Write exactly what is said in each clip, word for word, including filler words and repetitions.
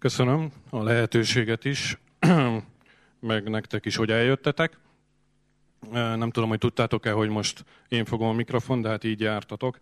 Köszönöm a lehetőséget is, meg nektek is, hogy eljöttetek. Nem tudom, hogy tudtátok-e, hogy most én fogom a mikrofon, de hát így jártatok.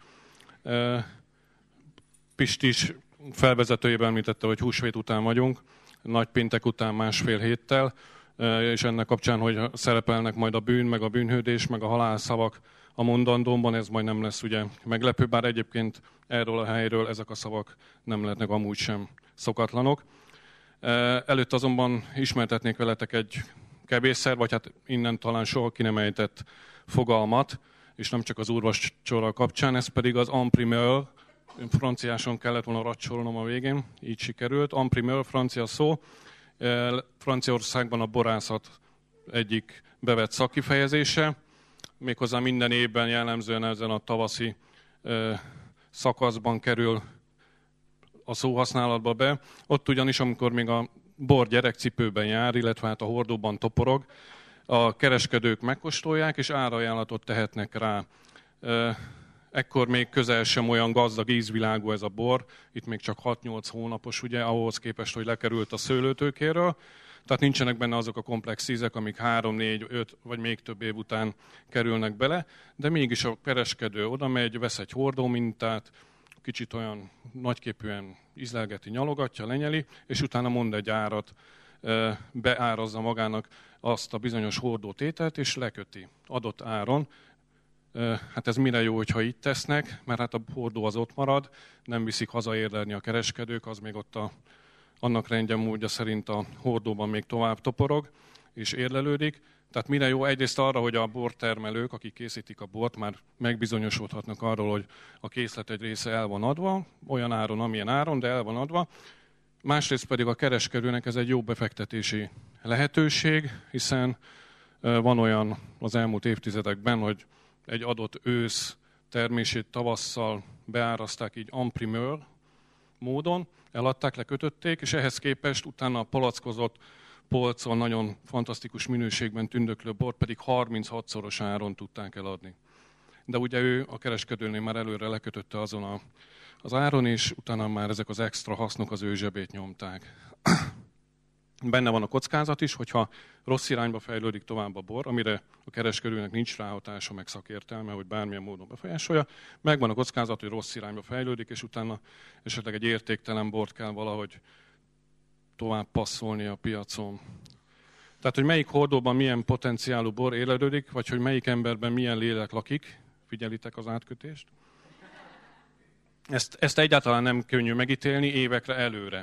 Pisti is felvezetőjében említette, hogy húsvét után vagyunk, nagypéntek után másfél héttel, és ennek kapcsán, hogy szerepelnek majd a bűn, meg a bűnhődés, meg a halálszavak a mondandómban, ez majd nem lesz ugye meglepő, bár egyébként erről a helyről ezek a szavak nem lehetnek amúgy sem szokatlanok. Előtt azonban ismertetnék veletek egy kevésszer, vagy hát innen talán soha ki nem ejtett fogalmat, és nem csak az úrvacsora kapcsán, ez pedig az en primeur, franciáson kellett volna racsolnom a végén, így sikerült. En primeur, francia szó, Franciaországban a borászat egyik bevett szakkifejezése, méghozzá minden évben jellemzően ezen a tavaszi szakaszban kerül a szóhasználatba be. Ott ugyanis, amikor még a bor gyerekcipőben jár, illetve hát a hordóban toporog, a kereskedők megkóstolják, és árajánlatot tehetnek rá. Ekkor még közel sem olyan gazdag ízvilágú ez a bor, itt még csak hat-nyolc hónapos, ugye, ahhoz képest, hogy lekerült a szőlőtőkéről. Tehát nincsenek benne azok a komplex ízek, amik három, négy, öt vagy még több év után kerülnek bele, de mégis a kereskedő oda megy, vesz egy hordó mintát, kicsit olyan nagyképűen ízlelgeti, nyalogatja, lenyeli, és utána mond egy árat, beárazza magának azt a bizonyos hordótételt, és leköti adott áron. Hát ez mire jó, hogyha így tesznek, mert hát a hordó az ott marad, nem viszik haza érlelni a kereskedők, az még ott a, annak rendje módja szerint a hordóban még tovább toporog és érlelődik. Tehát mire jó? Egyrészt arra, hogy a bortermelők, akik készítik a bort, már megbizonyosodhatnak arról, hogy a készlet egy része el van adva, olyan áron, amilyen áron, de el van adva. Másrészt pedig a kereskedőnek ez egy jó befektetési lehetőség, hiszen van olyan az elmúlt évtizedekben, hogy egy adott ősz termését tavasszal beárazták így en primeur módon, eladták, lekötötték, és ehhez képest utána a palackozott polcon nagyon fantasztikus minőségben tündöklő bort pedig harminchat-szoros áron tudták eladni. De ugye ő a kereskedőnél már előre lekötötte azon a, az áron, és utána már ezek az extra hasznok az ő zsebét nyomták. Benne van a kockázat is, hogyha rossz irányba fejlődik tovább a bor, amire a kereskedőnek nincs ráhatása, meg szakértelme, hogy bármilyen módon befolyásolja, megvan a kockázat, hogy rossz irányba fejlődik, és utána esetleg egy értéktelen bort kell valahogy tovább passzolni a piacon. Tehát, hogy melyik hordóban milyen potenciálú bor élelődik, vagy hogy melyik emberben milyen lélek lakik, figyelitek az átkötést. Ezt, ezt egyáltalán nem könnyű megítélni évekre előre.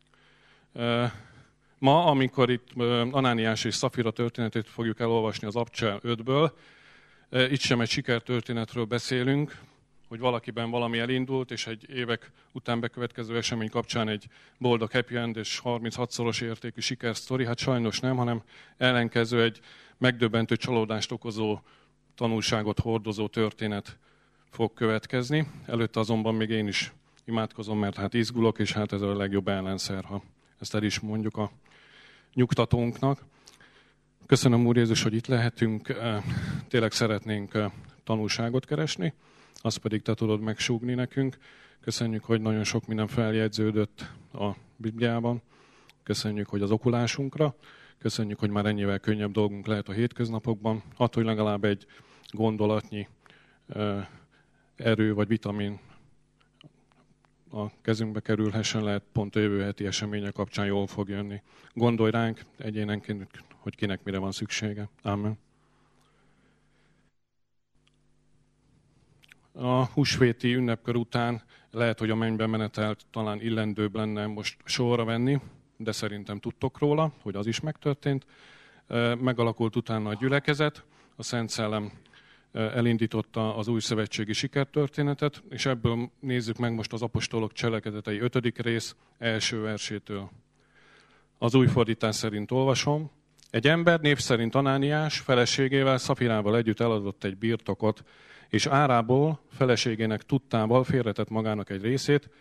Ma, amikor itt Anániás és Szafira történetét fogjuk elolvasni az Abcsel ötből, itt sem egy sikertörténetről beszélünk, hogy valakiben valami elindult, és egy évek után bekövetkező esemény kapcsán egy boldog happy end és harminchat-szoros értékű sikersztori, hát sajnos nem, hanem ellenkező egy megdöbbentő csalódást okozó, tanulságot hordozó történet fog következni. Előtte azonban még én is imádkozom, mert hát izgulok, és hát ez a legjobb ellenszer, ha ezt el is mondjuk a nyugtatónknak. Köszönöm, Úr Jézus, hogy itt lehetünk, tényleg szeretnénk tanulságot keresni, azt pedig te tudod megsúgni nekünk. Köszönjük, hogy nagyon sok minden feljegyződött a Bibliában. Köszönjük, hogy az okulásunkra. Köszönjük, hogy már ennyivel könnyebb dolgunk lehet a hétköznapokban. Attól, hogy legalább egy gondolatnyi erő vagy vitamin a kezünkbe kerülhessen, lehet pont a jövő heti események kapcsán jól fog jönni. Gondolj ránk egyénenként, hogy kinek mire van szüksége. Amen. A húsvéti ünnepkör után lehet, hogy a mennybe menetelt talán illendőbb lenne most sorra venni, de szerintem tudtok róla, hogy az is megtörtént. Megalakult utána a gyülekezet, a Szent Szellem elindította az új szövetségi sikertörténetet, és ebből nézzük meg most az apostolok cselekedetei ötödik rész első versétől. Az új fordítás szerint olvasom. Egy ember név szerint Anániás feleségével, Szafirával együtt eladott egy birtokot, és árából, feleségének tudtával félretett magának egy részét,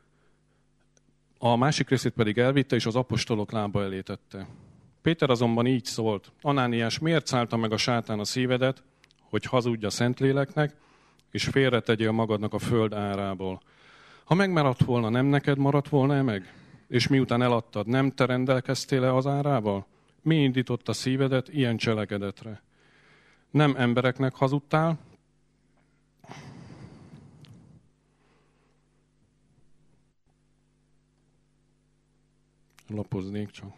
a másik részét pedig elvitte, és az apostolok lába elé tette. Péter azonban így szólt: Anániás, miért szállta meg a sátán a szívedet, hogy hazudj a Szentléleknek, és félretegyél magadnak a föld árából? Ha megmaradt volna, nem neked maradt volna meg? és miután eladtad, nem te rendelkeztél-e az árával? Mi indított a szívedet ilyen cselekedetre? Nem embereknek hazudtál, lapoznék csak.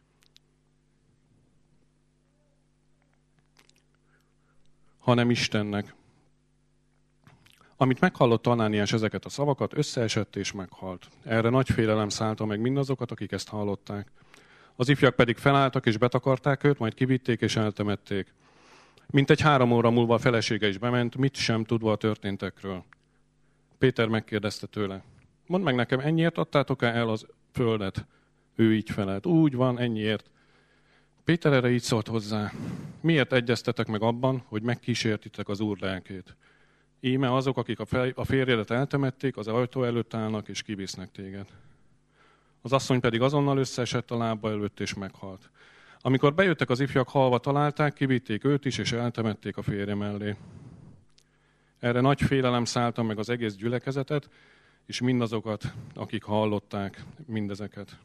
Hanem Istennek. Amit meghallott Anániás ezeket a szavakat, összeesett és meghalt. Erre nagy félelem szállta meg mindazokat, akik ezt hallották. Az ifjak pedig felálltak és betakarták őt, majd kivitték és eltemették. Mintegy három óra múlva a felesége is bement, mit sem tudva a történtekről. Péter megkérdezte tőle, mondd meg nekem, ennyiért adtátok-e el az földet? Ő így felelt, úgy van, ennyiért. Péter erre így szólt hozzá, miért egyeztetek meg abban, hogy megkísértitek az Úr lelkét? Íme azok, akik a, fej, a férjedet eltemették, az ajtó előtt állnak és kivisznek téged. Az asszony pedig azonnal összeesett a lába előtt és meghalt. Amikor bejöttek az ifjak, halva találták, kivitték őt is és eltemették a férje mellé. Erre nagy félelem szállta meg az egész gyülekezetet, és mindazokat, akik hallották mindezeket.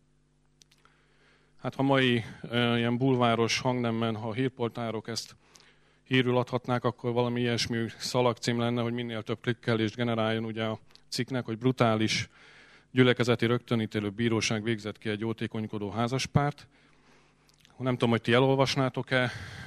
Hát ha mai e, ilyen bulváros hangnemben, ha a hírportárok ezt hírül adhatnák, akkor valami ilyesmi szalagcím lenne, hogy minél több klikkelést generáljon ugye a cikknek, hogy brutális gyülekezeti rögtönítélő bíróság végzett ki egy jótékonykodó házaspárt. Nem tudom, hogy ti elolvasnátok-e,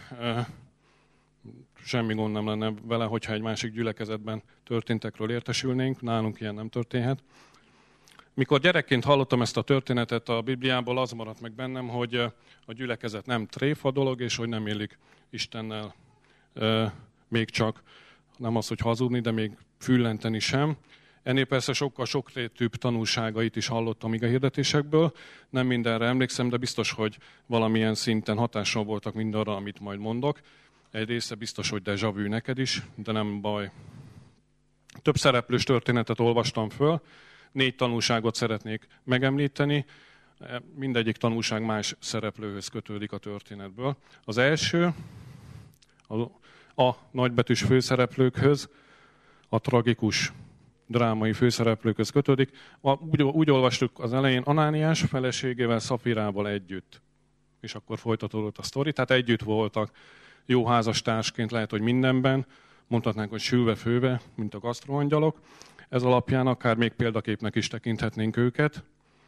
semmi gond nem lenne vele, hogyha egy másik gyülekezetben történtekről értesülnénk, nálunk ilyen nem történhet. Mikor gyerekként hallottam ezt a történetet a Bibliából, az maradt meg bennem, hogy a gyülekezet nem tréfa dolog, és hogy nem élik Istennel még csak, nem az, hogy hazudni, de még füllenteni sem. Ennél persze sokkal sokrétűbb tanulságait is hallottam ige hirdetésekből. Nem mindenre emlékszem, de biztos, hogy valamilyen szinten hatással voltak mindarra, amit majd mondok. Egy része biztos, hogy déjà vu neked is, de nem baj. Több szereplős történetet olvastam föl, négy tanulságot szeretnék megemlíteni. Mindegyik tanulság más szereplőhöz kötődik a történetből. Az első, a, a nagybetűs főszereplőkhöz, a tragikus drámai főszereplőkhöz kötődik. Úgy, úgy olvastuk az elején, Anániás feleségével, Szafirával együtt. És akkor folytatódott a sztori, tehát együtt voltak jó házastársként, lehet, hogy mindenben, mondhatnánk, hogy sülve-főve, mint a gasztroangyalok. Ez alapján akár még példaképnek is tekinthetnénk őket.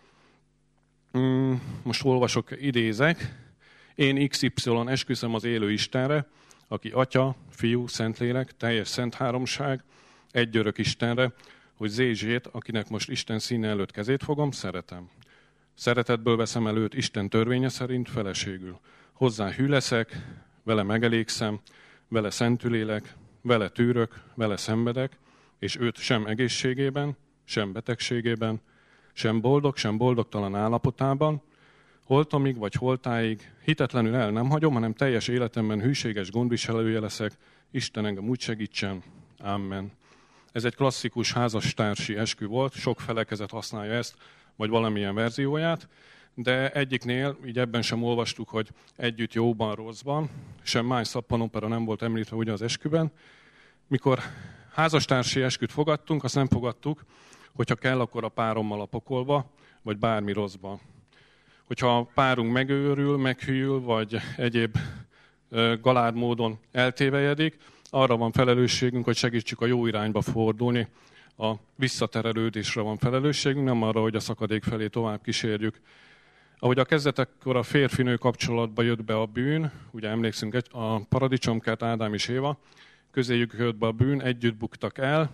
Most olvasok, idézek. Én iksz ipszilon esküszöm az élő Istenre, aki Atya, Fiú, Szentlélek, teljes szent háromság, egy örök Istenre, hogy Zézsét, akinek most Isten színe előtt kezét fogom, szeretem. Szeretetből veszem előtt Isten törvénye szerint feleségül. Hozzá hű leszek, vele megelégszem, vele szentülélek, vele tűrök, vele szenvedek, és őt sem egészségében, sem betegségében, sem boldog, sem boldogtalan állapotában, holtomig vagy holtáig hitetlenül el nem hagyom, hanem teljes életemben hűséges gondviselője leszek, Isten engem úgy segítsen. Amen. Ez egy klasszikus házastársi eskü volt, sok felekezet használja ezt, vagy valamilyen verzióját, de egyiknél, így ebben sem olvastuk, hogy együtt jóban, rosszban, sem más szappanopera nem volt említve ugye az esküben. Mikor házastársi esküt fogadtunk, azt nem fogadtuk, hogyha kell, akkor a párommal a pokolba, vagy bármi rosszba. Hogyha a párunk megőrül, meghűl, vagy egyéb galád módon eltévejedik, arra van felelősségünk, hogy segítsük a jó irányba fordulni. A visszaterelődésre van felelősségünk, nem arra, hogy a szakadék felé tovább kísérjük. Ahogy a kezdetekkor a férfinő kapcsolatba jött be a bűn, ugye emlékszünk, a paradicsomkert Ádám és Éva, közéjük jött be a bűn, együtt buktak el,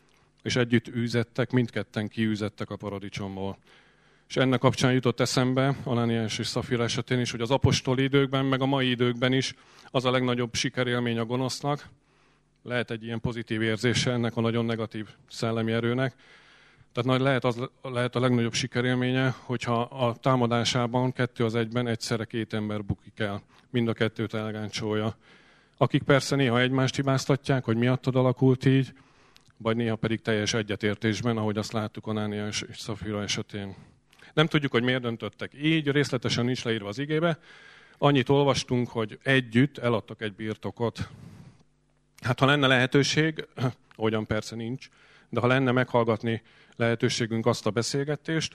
és együtt űzettek, mindketten kiűzettek a paradicsomból. És ennek kapcsán jutott eszembe, Anániás és Szafira esetén is, hogy az apostoli időkben, meg a mai időkben is az a legnagyobb sikerélmény a gonosznak. Lehet egy ilyen pozitív érzése ennek a nagyon negatív szellemi erőnek. Tehát nagy lehet, az, lehet a legnagyobb sikerélménye, hogyha a támadásában kettő az egyben egyszerre két ember bukik el. Mind a kettőt elgáncsolja. Akik persze néha egymást hibáztatják, hogy miattad alakult így, vagy néha pedig teljes egyetértésben, ahogy azt láttuk Anániás és Szafira esetén. Nem tudjuk, hogy miért döntöttek így, részletesen nincs leírva az igébe. Annyit olvastunk, hogy együtt eladtak egy birtokot. Hát ha lenne lehetőség, ahogyan persze nincs, de ha lenne meghallgatni lehetőségünk azt a beszélgetést,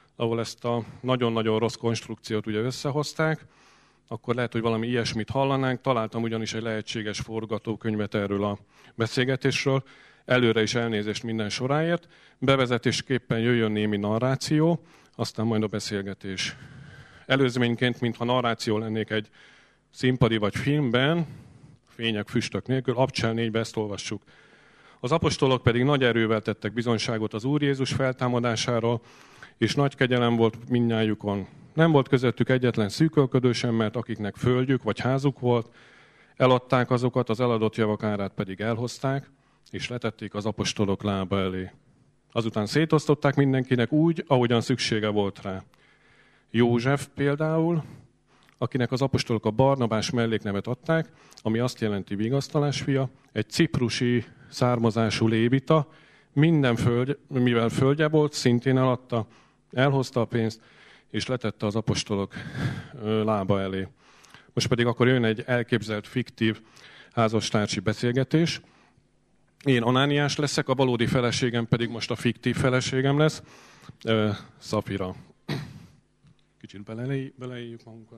ahol ezt a nagyon-nagyon rossz konstrukciót ugye összehozták, akkor lehet, hogy valami ilyesmit hallanánk. Találtam ugyanis egy lehetséges forgatókönyvet erről a beszélgetésről. Előre is elnézést minden soráért. Bevezetésképpen jöjjön némi narráció, aztán majd a beszélgetés. Előzményként, mintha narráció lennék egy színpadi vagy filmben, fények, füstök nélkül, Abcsel négyben ezt olvassuk. Az apostolok pedig nagy erővel tettek bizonyságot az Úr Jézus feltámadásáról, és nagy kegyelem volt mindnyájukon. Nem volt közöttük egyetlen szűkölködő sem, mert akiknek földjük vagy házuk volt, eladták azokat, az eladott javak árát pedig elhozták, és letették az apostolok lába elé. Azután szétosztották mindenkinek úgy, ahogyan szüksége volt rá. József például, akinek az apostolok a Barnabás melléknevet adták, ami azt jelenti vigasztalás fia, egy ciprusi származású lévita, minden földje, mivel földje volt, szintén eladta, elhozta a pénzt, és letette az apostolok lába elé. Most pedig akkor jön egy elképzelt, fiktív házastársi beszélgetés. Én Anániás leszek, a valódi feleségem pedig most a fiktív feleségem lesz, Szafira. Kicsit beleéljük magunkat.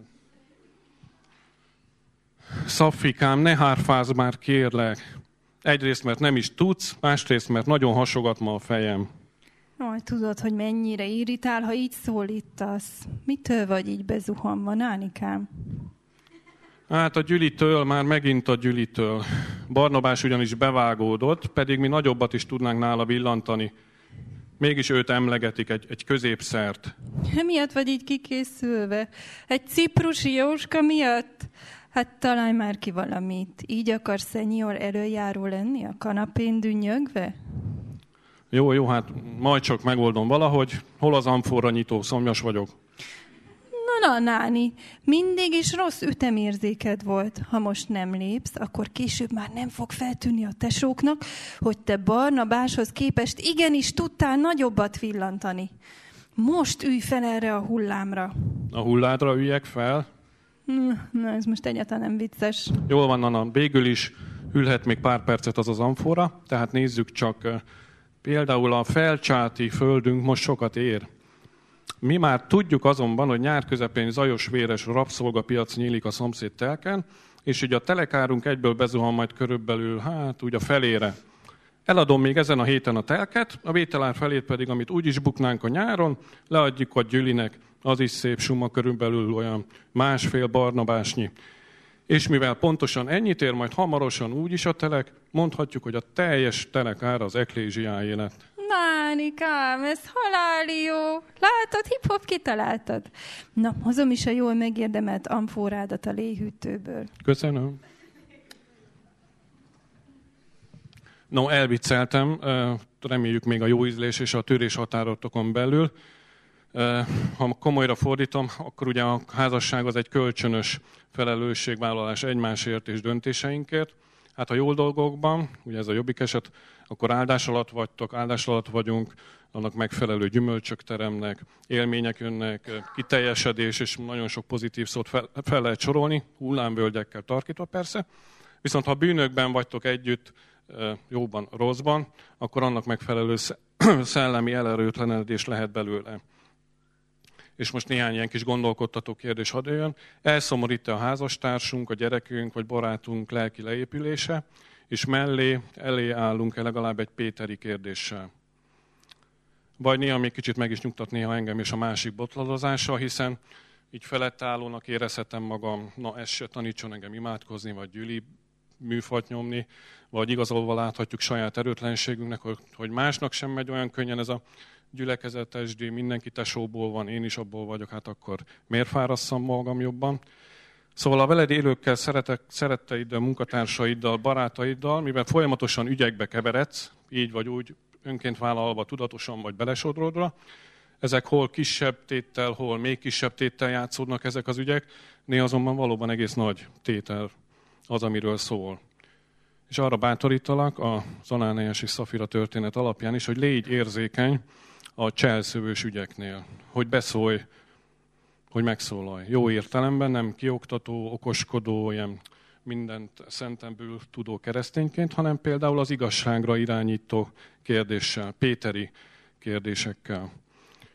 Szafikám, ne hárfázz már, kérlek. Egyrészt, mert nem is tudsz, másrészt, mert nagyon hasogat ma a fejem. Aj, tudod, hogy mennyire irritál, ha így szólítasz. Mitől vagy így bezuhanva, Nánikám? Hát a Gyülitől, már megint a Gyülitől. Barnabás ugyanis bevágódott, pedig mi nagyobbat is tudnánk nála villantani. Mégis őt emlegetik, egy, egy középszert. Miatt vagy így kikészülve? Egy ciprusi Jóska miatt? Hát találj már ki valamit. Így akar szenyor előjáró lenni a kanapén dünnyögve? Jó, jó, hát majd csak megoldom valahogy. Hol az amforra nyitó, szomjas vagyok. Na, na, Náni, mindig is rossz ütemérzéked volt. Ha most nem lépsz, akkor később már nem fog feltűnni a tesóknak, hogy te Barnabáshoz képest igenis tudtál nagyobbat villantani. Most ülj fel erre a hullámra. A hulládra üljek fel? Na, ez most egyáltalán nem vicces. Jól van, Anna, végül is ülhet még pár percet az az amfora, tehát nézzük csak, például a felcsáti földünk most sokat ér. Mi már tudjuk azonban, hogy nyár közepén zajos, véres rabszolgapiac nyílik a szomszéd telken, és így a telekárunk egyből bezuhan majd körülbelül, hát úgy a felére. Eladom még ezen a héten a telket, a vételár felét pedig, amit úgy is buknánk a nyáron, leadjuk a Gyülinek, az is szép suma, körülbelül olyan másfél barnabásnyi. És mivel pontosan ennyit ér majd hamarosan úgyis a telek, mondhatjuk, hogy a teljes telek ára az eklézsiáé lett. Nánikám, ez haláli jó. Látod, hip-hop kitaláltad. Na, hozom is a jól megérdemelt amforádat a léhűtőből. Köszönöm. No, elvicceltem, reméljük még a jó ízlés és a törés határokon belül. Ha komolyra fordítom, akkor ugye a házasság az egy kölcsönös felelősségvállalás egymásért és döntéseinkért. Hát a jó dolgokban, ugye ez a jobbik eset, akkor áldás alatt vagytok, áldás alatt vagyunk, annak megfelelő gyümölcsök teremnek, élmények jönnek, kiteljesedés, és nagyon sok pozitív szót fel, fel lehet sorolni, hullámvölgyekkel tarkítva persze. Viszont ha bűnökben vagytok együtt, jóban, rosszban, akkor annak megfelelő szellemi elerőtlenedés lehet belőle. És most néhány ilyen kis gondolkodtató kérdés hadd jöjjön. Elszomorít-e a házastársunk, a gyerekünk vagy barátunk lelki leépülése, és mellé, elé állunk-e legalább egy péteri kérdéssel. Vagy néha még kicsit meg is nyugtat néha engem és a másik botladozása, hiszen így felettállónak érezhetem magam, na ez se tanítson engem imádkozni, vagy Gyüli műfajt nyomni, vagy igazolva láthatjuk saját erőtlenségünknek, hogy másnak sem megy olyan könnyen ez a gyülekezetesdé, mindenki tesóból van, én is abból vagyok, hát akkor miért fárasszam magam jobban? Szóval a veled élőkkel, szeretek, szeretteiddel, munkatársaiddal, barátaiddal, mivel folyamatosan ügyekbe keveredsz, így vagy úgy, önként vállalva, tudatosan vagy belesodrodva, ezek hol kisebb téttel, hol még kisebb téttel játszódnak ezek az ügyek, néha azonban valóban egész nagy tétel az, amiről szól. És arra bátorítalak az Anániás és Szafira történet alapján is, hogy légy érzékeny a cselszövős ügyeknél, hogy beszólj, hogy megszólalj. Jó értelemben, nem kioktató, okoskodó, ilyen mindent szentemből tudó keresztényként, hanem például az igazságra irányító kérdéssel, péteri kérdésekkel.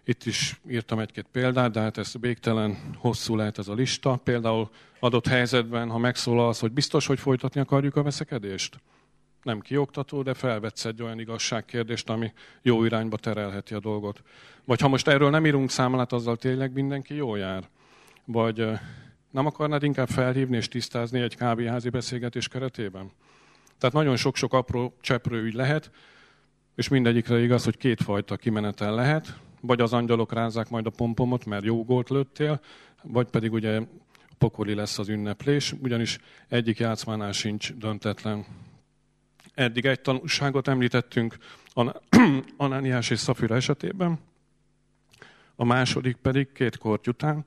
Itt is írtam egy-két példát, de hát ez végtelen hosszú lehet ez a lista. Például adott helyzetben, ha megszólalsz, hogy biztos, hogy folytatni akarjuk a veszekedést? Nem kioktató, de felvetsz egy olyan igazságkérdést, ami jó irányba terelheti a dolgot. Vagy ha most erről nem írunk számlát, azzal tényleg mindenki jól jár? Vagy nem akarnád inkább felhívni és tisztázni egy kávéházi beszélgetés keretében? Tehát nagyon sok-sok apró cseprő ügy lehet, és mindegyikre igaz, hogy kétfajta kimenetel lehet. Vagy az angyalok rázzák majd a pompomot, mert jó gólt lőttél, vagy pedig ugye pokoli lesz az ünneplés, ugyanis egyik játszmánál sincs döntetlen. Eddig egy tanulságot említettünk Anániás és Szafira esetében, a második pedig két korty után.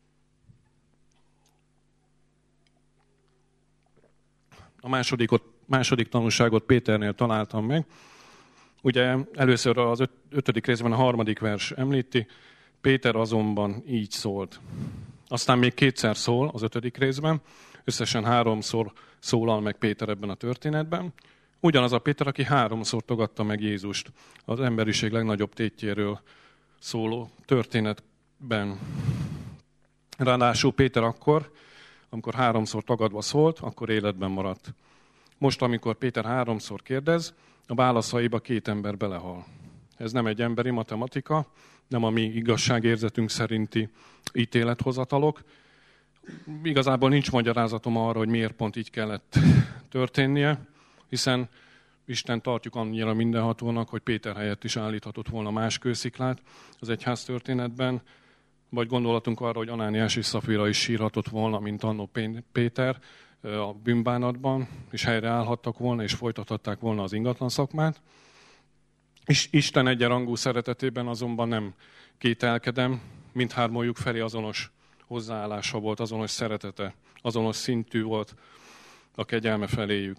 A másodikot, második tanulságot Péternél találtam meg. Ugye először az öt, ötödik részben a harmadik vers említi, Péter azonban így szólt. Aztán még kétszer szól az ötödik részben, összesen háromszor szólal meg Péter ebben a történetben. Ugyanaz a Péter, aki háromszor tagadta meg Jézust az emberiség legnagyobb tétjéről szóló történetben. Ráadásul Péter akkor, amikor háromszor tagadva szólt, akkor életben maradt. Most, amikor Péter háromszor kérdez, a válaszaiba két ember belehal. Ez nem egy emberi matematika, nem a mi igazságérzetünk szerinti ítélethozatalok. Igazából nincs magyarázatom arra, hogy miért pont így kellett történnie, hiszen Isten tartjuk annyira mindenhatónak, hogy Péter helyett is állíthatott volna más kősziklát az egyház történetben, vagy gondolatunk arra, hogy Anániás és Szafira is sírhatott volna, mint annó Péter a bűnbánatban, és helyreállhattak volna, és folytathatták volna az ingatlan szakmát. És Isten egyenrangú szeretetében azonban nem kételkedem, mindhármójuk felé azonos hozzáállása volt, azonos szeretete, azonos szintű volt a kegyelme feléjük.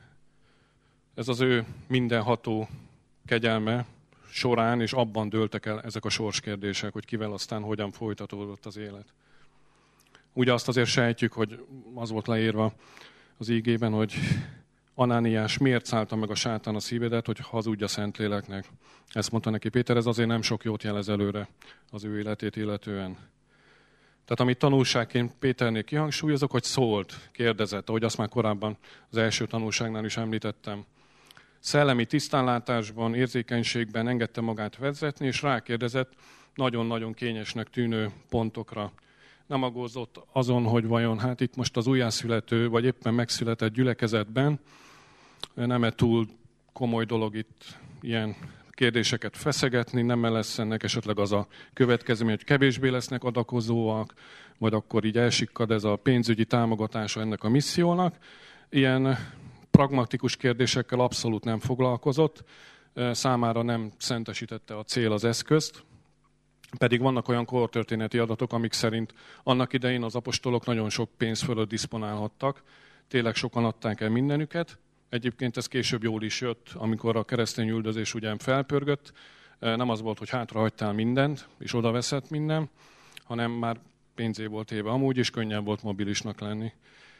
Ez az ő mindenható kegyelme során, és abban dőltek el ezek a sorskérdések, hogy kivel aztán hogyan folytatódott az élet. Ugye azt azért sejtjük, hogy az volt leírva az ígében, hogy Anániás miért szállta meg a sátán a szívedet, hogy hazudj a Szentléleknek. Ezt mondta neki Péter, ez azért nem sok jót jelez előre az ő életét illetően. Tehát amit tanulságként Péternél kihangsúlyozok, hogy szólt, kérdezett, ahogy azt már korábban az első tanulságnál is említettem. Szellemi tisztánlátásban, érzékenységben engedte magát vezetni, és rákérdezett nagyon-nagyon kényesnek tűnő pontokra. Nem aggódzott azon, hogy vajon hát itt most az újjászülető, vagy éppen megszületett gyülekezetben nem-e túl komoly dolog itt ilyen kérdéseket feszegetni, nem lesz ennek esetleg az a következmény, hogy kevésbé lesznek adakozóak, vagy akkor így elsikkad ez a pénzügyi támogatása ennek a missziónak. Ilyen pragmatikus kérdésekkel abszolút nem foglalkozott, számára nem szentesítette a cél az eszközt, pedig vannak olyan kortörténeti adatok, amik szerint annak idején az apostolok nagyon sok pénz fölött diszponálhattak, tényleg sokan adták el mindenüket. Egyébként ez később jól is jött, amikor a keresztény üldözés ugyan felpörgött. Nem az volt, hogy hátrahagytál mindent, és oda veszett minden, hanem már pénzé volt éve amúgy, és könnyebb volt mobilisnak lenni.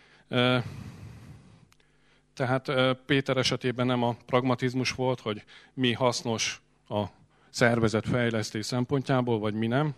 Tehát Péter esetében nem a pragmatizmus volt, hogy mi hasznos a szervezet fejlesztés szempontjából, vagy mi nem.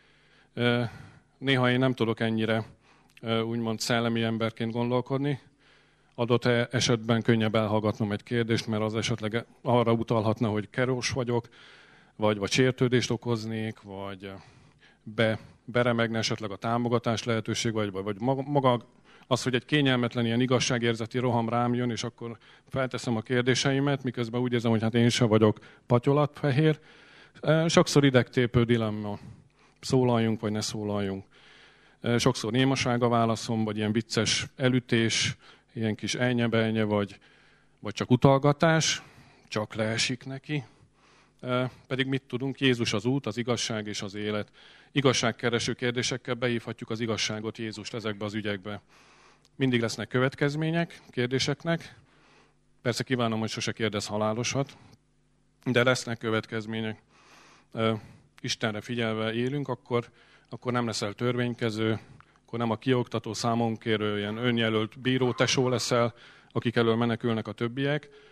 Néha én nem tudok ennyire úgymond szellemi emberként gondolkodni. Adott esetben könnyebb elhallgatnom egy kérdést, mert az esetleg arra utalhatna, hogy kerós vagyok, vagy, vagy sértődést okoznék, vagy be, beremegne esetleg a támogatás lehetőség, vagy, vagy maga az, hogy egy kényelmetlen ilyen igazságérzeti roham rám jön, és akkor felteszem a kérdéseimet, miközben úgy érzem, hogy hát én sem vagyok patyolatfehér. Sokszor idegtépő dilemma. Szólaljunk, vagy ne szólaljunk. Sokszor némaság a válaszom, vagy ilyen vicces elütés, ilyen kis elnye-belnye, vagy, vagy csak utalgatás, csak leesik neki. Pedig mit tudunk? Jézus az út, az igazság és az élet. Igazságkereső kérdésekkel behívhatjuk az igazságot, Jézust ezekbe az ügyekbe. Mindig lesznek következmények kérdéseknek. Persze kívánom, hogy sose kérdez halálosat, de lesznek következmények. Istenre figyelve élünk, akkor, akkor nem leszel törvénykező, akkor nem a kioktató, számonkérő, ilyen önjelölt bíró tesó leszel, akik elől menekülnek a többiek.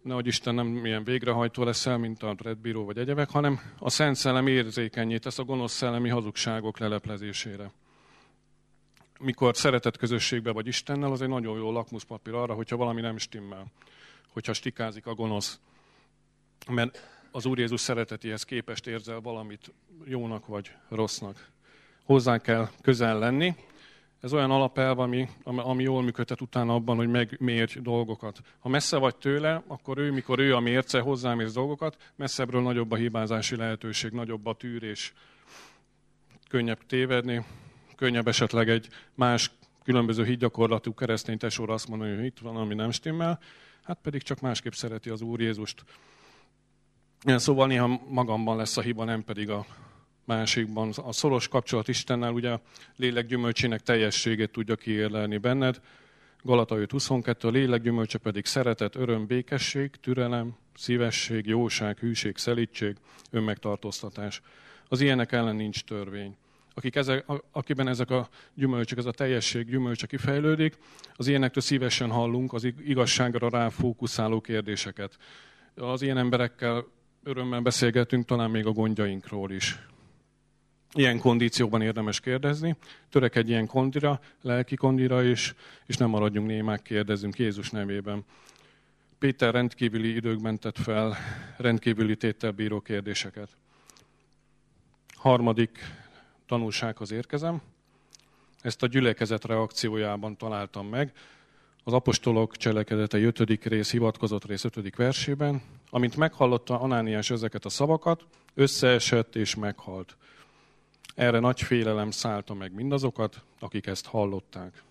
nehogy Isten nem milyen végrehajtó leszel, mint a redbíró vagy egyebek, hanem a Szent Szellem érzékenyé tesz a gonosz szellemi hazugságok leleplezésére. Mikor szeretett közösségbe vagy Istennel, az egy nagyon jó lakmuszpapír arra, hogyha valami nem stimmel, hogyha stikázik a gonosz. Mert az Úr Jézus szeretetéhez képest érzel valamit jónak vagy rossznak. Hozzá kell közel lenni. Ez olyan alapelv, ami, ami jól működtet utána abban, hogy megmérj dolgokat. Ha messze vagy tőle, akkor ő, mikor ő a mérce, hozzámérsz dolgokat, messzebbről nagyobb a hibázási lehetőség, nagyobb a tűrés. Könnyebb tévedni, könnyebb esetleg egy más különböző hídgyakorlatú keresztény tesóra azt mondani, hogy itt van, ami nem stimmel, hát pedig csak másképp szereti az Úr Jézust. Szóval néha magamban lesz a hiba, nem pedig a másikban. A szoros kapcsolat Istennel ugye a lélek gyümölcsének teljességét tudja kiérlelni benned. Galata öt huszonkettő, a lélek gyümölcse pedig szeretet, öröm, békesség, türelem, szívesség, jóság, hűség, szelídség, önmegtartóztatás. Az ilyenek ellen nincs törvény. Akik ezek, akiben ezek a gyümölcsök, ez a teljesség gyümölcse kifejlődik, az ilyenektől szívesen hallunk az igazságra ráfókuszáló kérdéseket. Az ilyen emberekkel örömmel beszélgetünk, talán még a gondjainkról is. Ilyen kondícióban érdemes kérdezni, törekedj ilyen kondira, lelki kondira is, és nem maradjunk némák, kérdezzünk Jézus nevében. Péter rendkívüli időkben tett fel rendkívüli téttel bíró kérdéseket. Harmadik tanulsághoz érkezem. Ezt a gyülekezet reakciójában találtam meg. Az apostolok cselekedetei ötödik rész, hivatkozott rész ötödik versében. Amint meghallotta Anániás ezeket a szavakat, összeesett és meghalt. Erre nagy félelem szállta meg mindazokat, akik ezt hallották.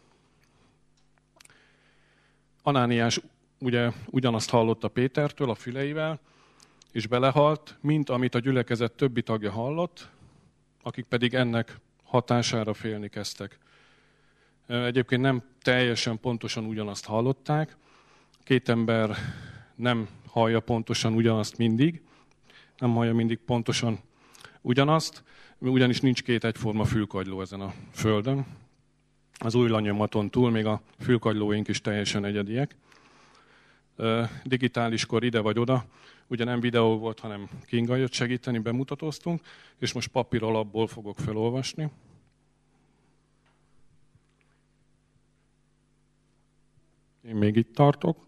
Anániás ugye ugyanazt hallotta Pétertől a füleivel, és belehalt, mint amit a gyülekezet többi tagja hallott, akik pedig ennek hatására félni kezdtek. Egyébként nem teljesen pontosan ugyanazt hallották. Két ember nem hallja pontosan ugyanazt mindig, nem hallja mindig pontosan ugyanazt, ugyanis nincs két egyforma fülkagyló ezen a földön. Az új lenyomaton túl még a fülkagylóink is teljesen egyediek. Digitális kor ide vagy oda, ugye nem videó volt, hanem Kinga jött segíteni, bemutatóztunk, és most papír alapból fogok felolvasni. Én még itt tartok.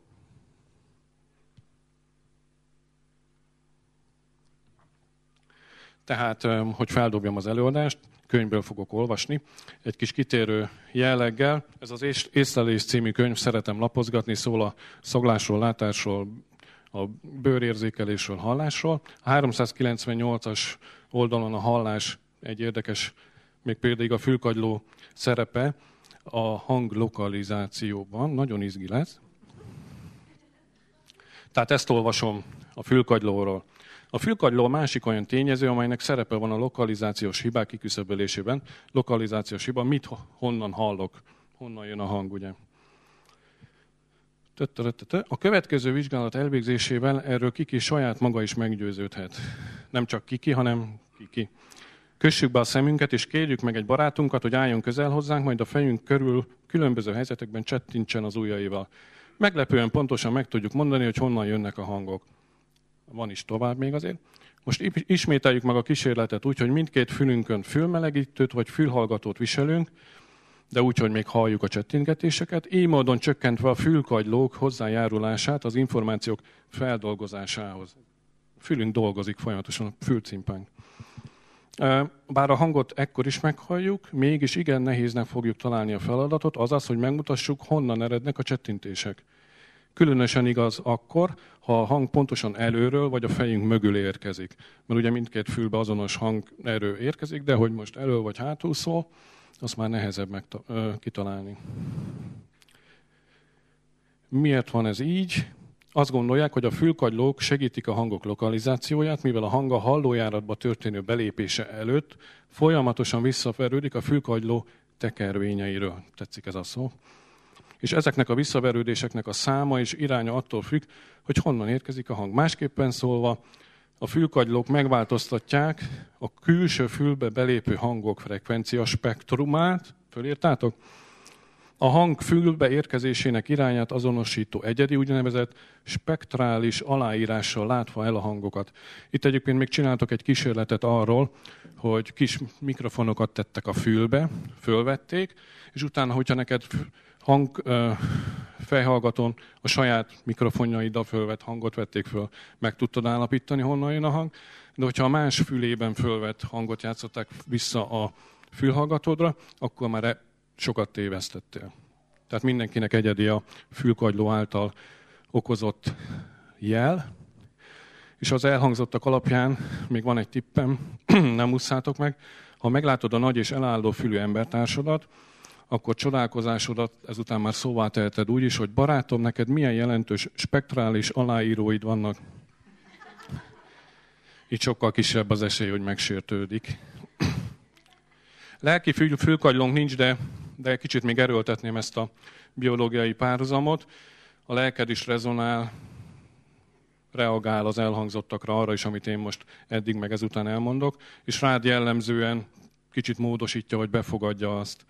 Tehát, hogy feldobjam az előadást, könyvből fogok olvasni, egy kis kitérő jelleggel. Ez az Észlelés című könyv, szeretem lapozgatni, szól a szaglásról, látásról, a bőrérzékelésről, hallásról. A háromszázkilencvennyolcas oldalon a hallás egy érdekes, még például a fülkagyló szerepe a hanglokalizációban. Nagyon izgi lesz. Tehát ezt olvasom a fülkagylóról. A fülkagyló a másik olyan tényező, amelynek szerepe van a lokalizációs hibák kiküszöbölésében. Lokalizációs hiba, mit, honnan hallok, honnan jön a hang, ugye. A következő vizsgálat elvégzésével erről Kiki saját maga is meggyőződhet. Nem csak Kiki, hanem Kiki. Kössük be a szemünket, és kérjük meg egy barátunkat, hogy álljon közel hozzánk, majd a fejünk körül különböző helyzetekben csettintsen az ujjaival. Meglepően pontosan meg tudjuk mondani, hogy honnan jönnek a hangok. Van is tovább még azért. Most ismételjük meg a kísérletet úgy, hogy mindkét fülünkön fülmelegítőt vagy fülhallgatót viselünk, de úgy, hogy még halljuk a csettintgetéseket, így módon csökkentve a fülkagylók hozzájárulását az információk feldolgozásához. A fülünk dolgozik folyamatosan, a fülcimpánk. Bár a hangot ekkor is meghalljuk, mégis igen nehéznek fogjuk találni a feladatot, azaz, hogy megmutassuk, honnan erednek a csettintések. Különösen igaz akkor, ha a hang pontosan előről vagy a fejünk mögül érkezik. Mert ugye mindkét fülbe azonos hangerő érkezik, de hogy most elől vagy hátul szól, azt már nehezebb megta- ö, kitalálni. Miért van ez így? Azt gondolják, hogy a fülkagylók segítik a hangok lokalizációját, mivel a hang a hallójáratba történő belépése előtt folyamatosan visszaverődik a fülkagyló tekervényeiről. Tetszik ez a szó? És ezeknek a visszaverődéseknek a száma és iránya attól függ, hogy honnan érkezik a hang. Másképpen szólva, a fülkagylók megváltoztatják a külső fülbe belépő hangok frekvencia spektrumát, fölírtátok? A hang fülbe érkezésének irányát azonosító egyedi, úgynevezett spektrális aláírással látva el a hangokat. Itt egyébként még csináltok egy kísérletet arról, hogy kis mikrofonokat tettek a fülbe, fölvették, és utána, hogyha neked hang, fejhallgatón a saját mikrofonjaiddal fölvett hangot vették föl, meg tudtad állapítani, honnan jön a hang, de hogyha a más fülében fölvett hangot játszották vissza a fülhallgatódra, akkor már sokat tévesztettél. Tehát mindenkinek egyedi a fülkagyló által okozott jel, és az elhangzottak alapján még van egy tippem, nem ússzátok meg, ha meglátod a nagy és elálló fülű embertársadat, akkor csodálkozásodat ezután már szóvá teheted úgy is, hogy barátom, neked milyen jelentős spektrális aláíróid vannak. Így sokkal kisebb az esély, hogy megsértődik. Lelki fül, fülkagylónk nincs, de, de kicsit még erőltetném ezt a biológiai párhuzamot. A lelked is rezonál, reagál az elhangzottakra, arra is, amit én most eddig meg ezután elmondok, és rád jellemzően kicsit módosítja, hogy befogadja azt.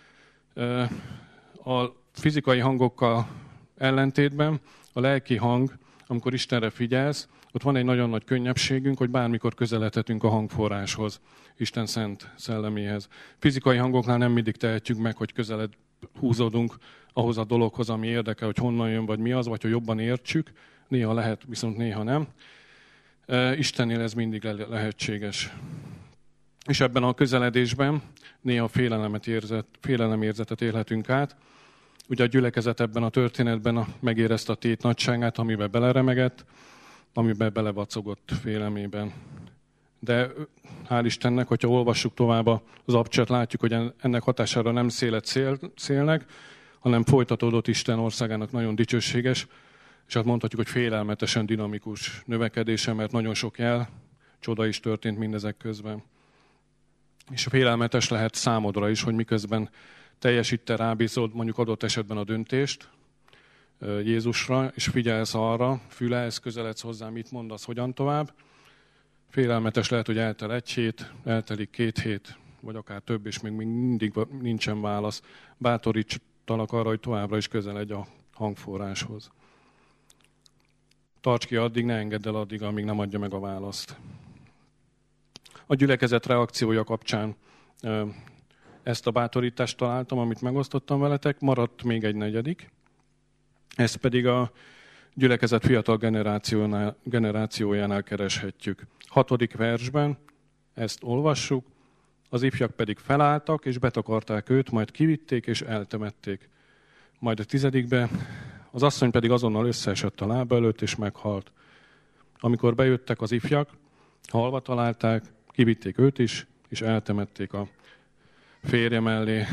A fizikai hangokkal ellentétben a lelki hang, amikor Istenre figyelsz, ott van egy nagyon nagy könnyebbségünk, hogy bármikor közeledhetünk a hangforráshoz, Isten szent szelleméhez. Fizikai hangoknál nem mindig tehetjük meg, hogy közeled húzódunk ahhoz a dologhoz, ami érdekel, hogy honnan jön, vagy mi az, vagy hogy jobban értsük. Néha lehet, viszont néha nem. Istennél ez mindig lehetséges. És ebben a közeledésben néha félelemet érzet, félelemérzetet élhetünk át. Ugye a gyülekezet ebben a történetben megérezte a tét nagyságát, amiben beleremegett, amiben belevacogott félelmében. De hál' Istennek, hogyha olvassuk tovább az abcset, látjuk, hogy ennek hatására nem szélet szél, szélnek, hanem folytatódott Isten országának nagyon dicsőséges, és hát mondhatjuk, hogy félelmetesen dinamikus növekedése, mert nagyon sok jel, csoda is történt mindezek közben. És félelmetes lehet számodra is, hogy miközben teljesítte, rábízod mondjuk adott esetben a döntést Jézusra, és figyelsz arra, fülelsz, közeledsz hozzá, mit mondasz, hogyan tovább. Félelmetes lehet, hogy eltel egy hét, eltelik két hét, vagy akár több, és még mindig nincsen válasz. Bátorítsalak arra, hogy továbbra is közeledj a hangforráshoz. Tarts ki addig, ne engedd el addig, amíg nem adja meg a választ. A gyülekezet reakciója kapcsán ezt a bátorítást találtam, amit megosztottam veletek. Maradt még egy negyedik. Ezt pedig a gyülekezet fiatal generációjánál, generációjánál kereshetjük. Hatodik versben ezt olvassuk. Az ifjak pedig felálltak, és betakarták őt, majd kivitték, és eltemették. Majd a tizedikben az asszony pedig azonnal összeesett a lába előtt, és meghalt. Amikor bejöttek az ifjak, halva találták, kivitték őt is, és eltemették a férje mellé.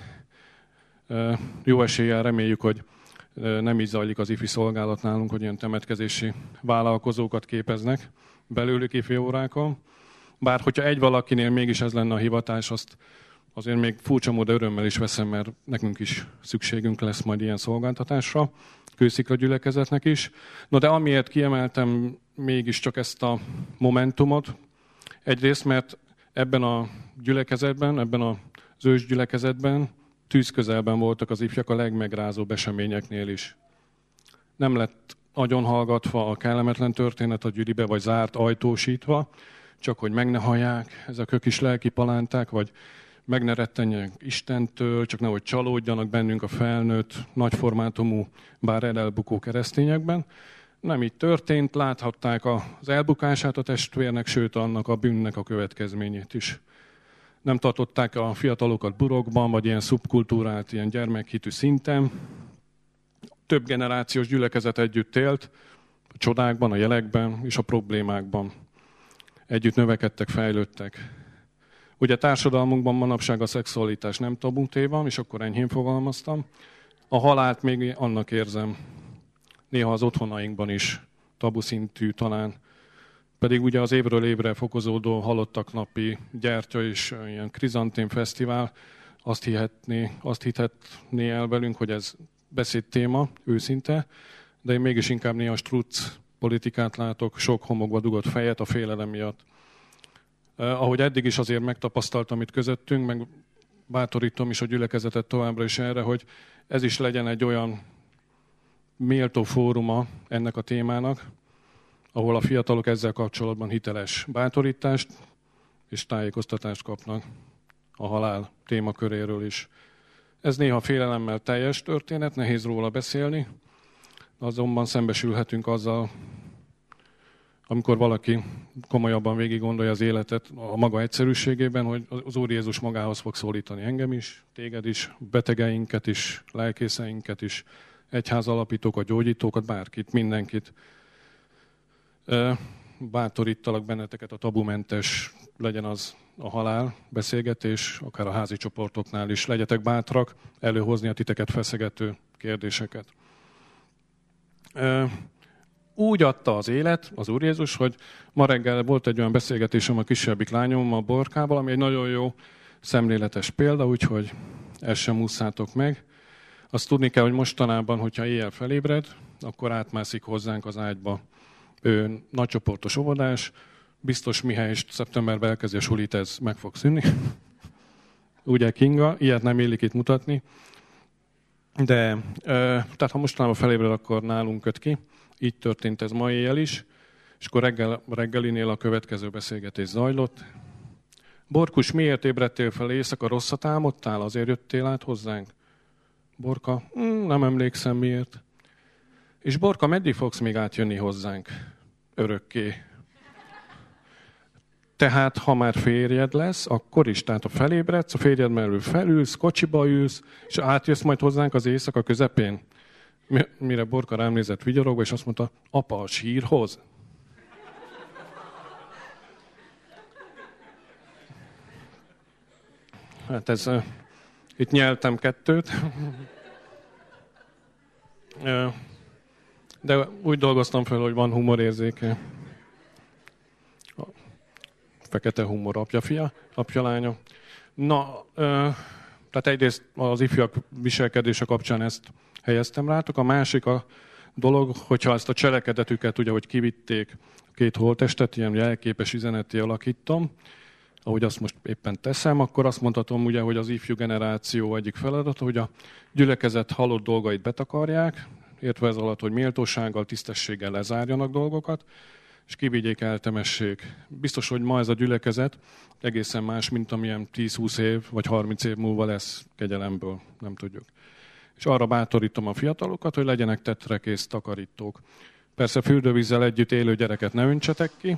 Jó eséllyel reméljük, hogy nem így zajlik az ifi szolgálat nálunk, hogy ilyen temetkezési vállalkozókat képeznek belőlük ifi órákon. Bár hogyha egy valakinél mégis ez lenne a hivatás, azt azért még furcsa módon örömmel is veszem, mert nekünk is szükségünk lesz majd ilyen szolgáltatásra, Kőszikla gyülekezetnek is. No, de amiért kiemeltem mégiscsak ezt a momentumot, egyrészt, mert ebben a gyülekezetben, ebben az ős gyülekezetben tűzközelben voltak az ifjak a legmegrázóbb eseményeknél is. Nem lett agyon hallgatva a kellemetlen történet a gyülibe, vagy zárt ajtósítva, csak hogy meg ne hallják ezek a kis lelki palánták, vagy meg ne rettenjenek Istentől, csak nehogy csalódjanak bennünk a felnőtt, nagyformátumú, bár elbukó keresztényekben. Nem így történt, láthatták az elbukását a testvérnek, sőt annak a bűnnek a következményét is. Nem tartották a fiatalokat burokban, vagy ilyen szubkultúrált, ilyen gyermekhitű szinten. Több generációs gyülekezet együtt élt, a csodákban, a jelekben és a problémákban. Együtt növekedtek, fejlődtek. Ugye társadalmunkban manapság a szexualitás nem tabu téma, és akkor enyhén fogalmaztam. A halált még annak érzem, néha az otthonainkban is tabu szintű talán. Pedig ugye az évről évre fokozódó halottak napi gyertya és ilyen krizantém fesztivál azt hihetné, azt hihetné el velünk, hogy ez beszédtéma, őszinte, de én mégis inkább néha struc politikát látok, sok homokba dugott fejet a félelem miatt. Eh, ahogy eddig is azért megtapasztaltam itt közöttünk, meg bátorítom is a gyülekezetet továbbra is erre, hogy ez is legyen egy olyan méltó fóruma ennek a témának, ahol a fiatalok ezzel kapcsolatban hiteles bátorítást és tájékoztatást kapnak a halál témaköréről is. Ez néha félelemmel teljes történet, nehéz róla beszélni, azonban szembesülhetünk azzal, amikor valaki komolyabban végig gondolja az életet a maga egyszerűségében, hogy az Úr Jézus magához fog szólítani engem is, téged is, betegeinket is, lelkészeinket is, egyházalapítókat, gyógyítókat, bárkit, mindenkit. Bátorítalak benneteket a tabumentes, legyen az a halál beszélgetés, akár a házi csoportoknál is. Legyetek bátrak előhozni a titeket feszegető kérdéseket. Úgy adta az élet, az Úr Jézus, hogy ma reggel volt egy olyan beszélgetésem a kisebbik lányom, a Borkával, ami egy nagyon jó szemléletes példa, úgyhogy ezt sem ússzátok meg. Azt tudni kell, hogy mostanában, hogyha éjjel felébred, akkor átmászik hozzánk az ágyba. Ő nagycsoportos óvodás, biztos Mihályst szeptemberben elkezdi a sulit, ez meg fog szűnni. Ugye Kinga, ilyet nem illik itt mutatni. De, tehát ha mostanában felébred, akkor nálunk köt ki. Így történt ez ma éjjel is. És akkor reggel, reggelinél a következő beszélgetés zajlott. Borkus, miért ébredtél fel éjszaka, rosszat álmodtál, azért jöttél át hozzánk? Borka, mm, nem emlékszem miért. És Borka, meddig fogsz még átjönni hozzánk? Örökké. Tehát, ha már férjed lesz, akkor is. Tehát, ha felébredsz, a férjed mellől felülsz, kocsiba ülsz, és átjössz majd hozzánk az éjszaka közepén. Mire Borka rám nézett vigyorogva, és azt mondta, apa, a sírhoz? Hát ez... Uh, itt nyeltem kettőt. Uh, de úgy dolgoztam fel, hogy van humorérzéke. A fekete humor apja-fia, apja-lánya. Na, uh, tehát egyrészt az ifjak viselkedése kapcsán ezt helyeztem rátok. A másik a dolog, hogyha ezt a cselekedetüket, ugye, hogy kivitték két holttestet, ilyen jelképes üzenetté alakítom, ahogy azt most éppen teszem, akkor azt mondhatom, ugye, hogy az ifjú generáció egyik feladata, hogy a gyülekezet halott dolgait betakarják, értve ez alatt, hogy méltósággal, tisztességgel lezárjanak dolgokat, és kivigyék, eltemessék. Biztos, hogy ma ez a gyülekezet egészen más, mint amilyen tíz-húsz év vagy harminc év múlva lesz kegyelemből, nem tudjuk. És arra bátorítom a fiatalokat, hogy legyenek tetrekész takarítók. Persze fürdővízzel együtt élő gyereket ne öntsetek ki,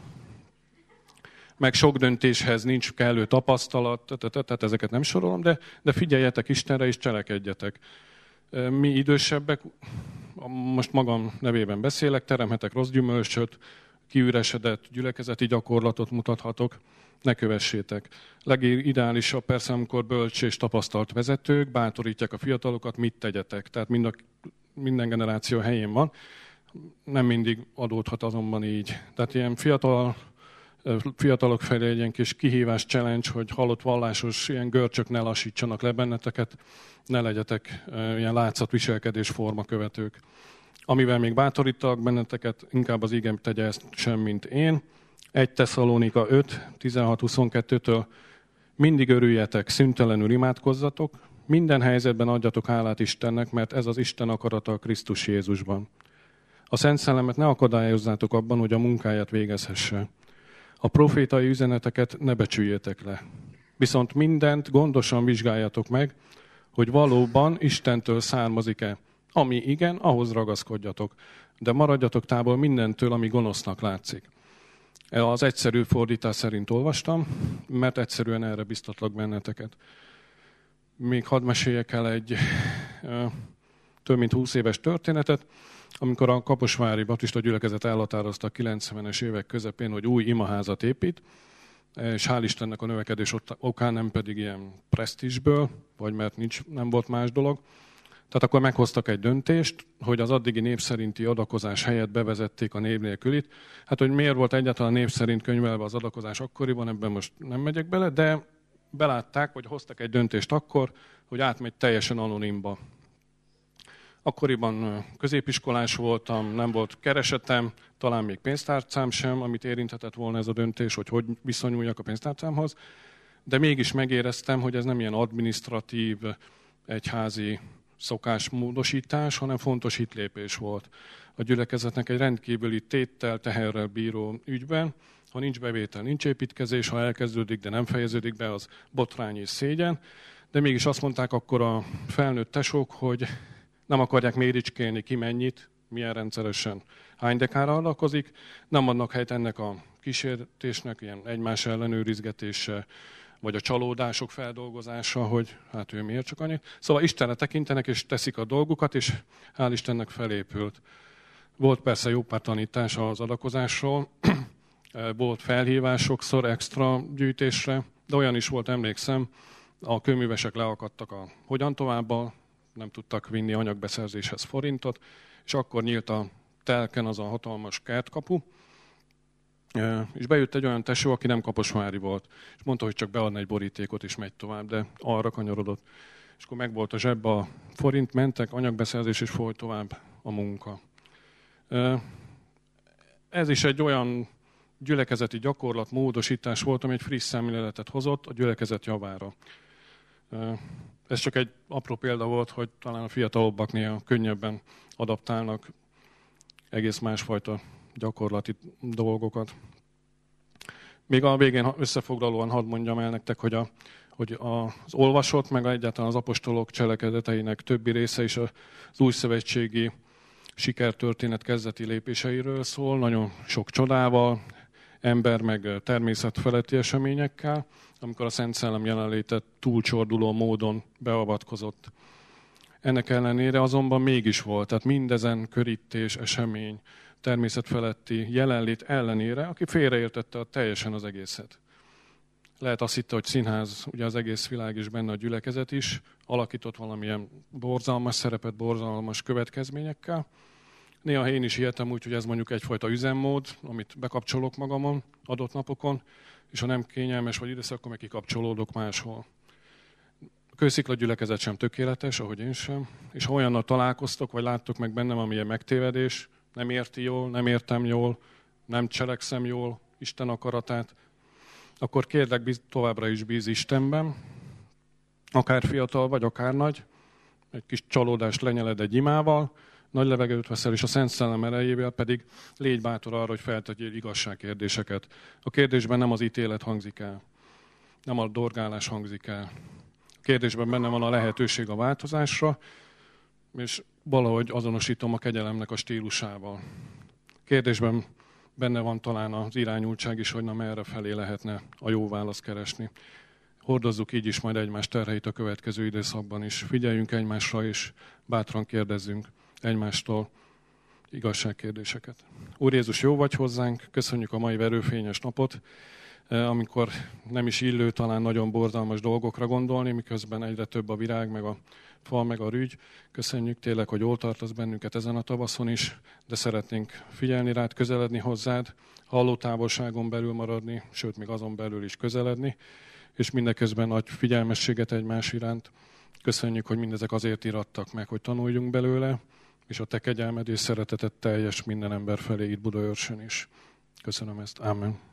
meg sok döntéshez nincs kellő tapasztalat, tehát ezeket nem sorolom, de, de figyeljetek Istenre és cselekedjetek. Mi idősebbek, most magam nevében beszélek, teremhetek rossz gyümölcsöt, kiüresedett gyülekezeti gyakorlatot mutathatok, ne kövessétek. Legideálisabb persze, amikor bölcs és tapasztalt vezetők bátorítják a fiatalokat, mit tegyetek. Tehát mind a, minden generáció helyén van, nem mindig adódhat azonban így. Tehát ilyen fiatal, fiatalok felé egy ilyen kis kihívás, challenge, hogy halott vallásos ilyen görcsök ne lassítsanak le benneteket, ne legyetek ilyen látszatviselkedés formakövetők. Amivel még bátorítalak benneteket, inkább az igém tegye ezt sem, mint én. egy Tesszalonika öt, tizenhat-huszonkettőtől mindig örüljetek, szüntelenül imádkozzatok, minden helyzetben adjatok hálát Istennek, mert ez az Isten akarata a Krisztus Jézusban. A Szent Szellemet ne akadályozzátok abban, hogy a munkáját végezhesse. A profétai üzeneteket ne becsüljétek le. Viszont mindent gondosan vizsgáljatok meg, hogy valóban Istentől származik-e. Ami igen, ahhoz ragaszkodjatok, de maradjatok távol mindentől, ami gonosznak látszik. Az egyszerű fordítás szerint olvastam, mert egyszerűen erre biztatlak benneteket. Még hadd meséljek el egy ö, több mint húsz éves történetet, amikor a kaposvári baptista gyülekezet elhatározta a kilencvenes évek közepén, hogy új imaházat épít, és hál' Istennek a növekedés okán, nem pedig ilyen presztízsből, vagy mert nincs, nem volt más dolog. Tehát akkor meghoztak egy döntést, hogy az addigi név szerinti adakozás helyett bevezették a név nélkülit. Hát, hogy miért volt egyáltalán név szerint könyvelve az adakozás akkoriban, ebben most nem megyek bele, de belátták, vagy hoztak egy döntést akkor, hogy átmegy teljesen anonimba. Akkoriban középiskolás voltam, nem volt keresetem, talán még pénztárcám sem, amit érinthetett volna ez a döntés, hogy hogy viszonyuljak a pénztárcámhoz. de mégis megéreztem, hogy ez nem ilyen adminisztratív, egyházi szokásmódosítás, hanem fontos hitlépés volt. A gyülekezetnek egy rendkívüli téttel, teherrel bíró ügyben, ha nincs bevétel, nincs építkezés, ha elkezdődik, de nem fejeződik be, az botrány és szégyen. De mégis azt mondták akkor a felnőtt tesók, hogy nem akarják méricskélni ki mennyit, milyen rendszeresen, hány dekára adakozik, nem adnak helyt ennek a kísértésnek, ilyen egymás ellenőrizgetése, vagy a csalódások feldolgozása, hogy hát ő miért csak annyit. Szóval Istenre tekintenek, és teszik a dolgukat, és hál' Istennek felépült. Volt persze jó pár tanítás az adakozásról, volt felhívás sokszor extra gyűjtésre, de olyan is volt, emlékszem, a kőművesek leakadtak a hogyan továbbal, nem tudtak vinni anyagbeszerzéshez forintot, és akkor nyílt a telken az a hatalmas kertkapu, és bejött egy olyan tesó, aki nem kaposvári volt, és mondta, hogy csak beadna egy borítékot, és megy tovább, de arra kanyarodott. És akkor megvolt a zsebbe a forint, mentek, anyagbeszerzés, és folyt tovább a munka. Ez is egy olyan gyülekezeti gyakorlat, módosítás volt, ami egy friss szemléletet hozott a gyülekezet javára. Ez csak egy apró példa volt, hogy talán a fiatalabbak néha könnyebben adaptálnak egész másfajta gyakorlati dolgokat. Még a végén összefoglalóan hadd mondjam el nektek, hogy, a, hogy az olvasott, meg egyáltalán az apostolok cselekedeteinek többi része is az újszövetségi sikertörténet kezdeti lépéseiről szól, nagyon sok csodával, ember meg természet feletti eseményekkel, amikor a Szent Szellem jelenléte túlcsorduló módon beavatkozott. Ennek ellenére azonban mégis volt, tehát mindezen körítés, esemény, természet feletti jelenlét ellenére, aki félreértette a teljesen az egészet. Lehet azt hitte, hogy színház, ugye az egész világ is benne a gyülekezet is, alakított valamilyen borzalmas szerepet, borzalmas következményekkel. Néha én is hihetem úgy, hogy ez mondjuk egyfajta üzemmód, amit bekapcsolok magamon adott napokon, és ha nem kényelmes vagy időszak, akkor meg kikapcsolódok máshol. A Kőszikla gyülekezet sem tökéletes, ahogy én sem, és ha olyannal találkoztok, vagy láttok meg bennem, amilyen megtévedés, nem érti jól, nem értem jól, nem cselekszem jól Isten akaratát, akkor kérlek továbbra is bíz Istenben, akár fiatal vagy, akár nagy, egy kis csalódást lenyeled egy imával, nagy levegőt veszel, és a Szent Szellem erejével pedig légy bátor arra, hogy feltegyél igazságkérdéseket. A kérdésben nem az ítélet hangzik el, nem a dorgálás hangzik el. A kérdésben benne van a lehetőség a változásra, és valahogy azonosítom a kegyelemnek a stílusával. Kérdésben benne van talán az irányultság is, hogy na merre felé lehetne a jó választ keresni. Hordozzuk így is majd egymás terheit a következő időszakban is. Figyeljünk egymásra, és bátran kérdezzünk egymástól igazságkérdéseket. Úr Jézus, jó vagy hozzánk, köszönjük a mai verőfényes napot, amikor nem is illő talán nagyon borzalmas dolgokra gondolni, miközben egyre több a virág, meg a fal, meg a rügy. Köszönjük tényleg, hogy jól tartasz bennünket ezen a tavaszon is, de szeretnénk figyelni rád, közeledni hozzád, hallótávolságon belül maradni, sőt, még azon belül is közeledni, és mindeközben nagy figyelmességet egymás iránt. Köszönjük, hogy mindezek azért irattak meg, hogy tanuljunk belőle, és a te kegyelmed és szereteted teljes minden ember felé itt Budaörsön is. Köszönöm ezt. Amen.